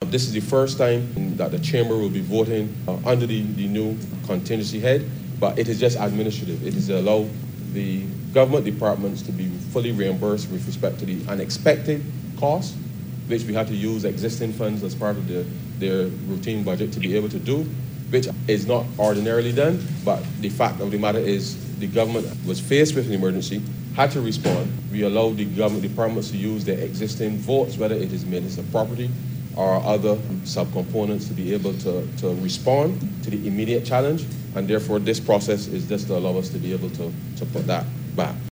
This is the first time that the Chamber will be voting under the new contingency head, but it is just administrative. It is to allow the government departments to be fully reimbursed with respect to the unexpected costs, which we had to use existing funds as part of their routine budget to be able to do, which is not ordinarily done. But the fact of the matter is the government was faced with an emergency, had to respond. We allowed the government departments to use their existing votes, whether it is municipal property or other subcomponents, to be able to respond to the immediate challenge. And therefore, this process is just to allow us to be able to put that back.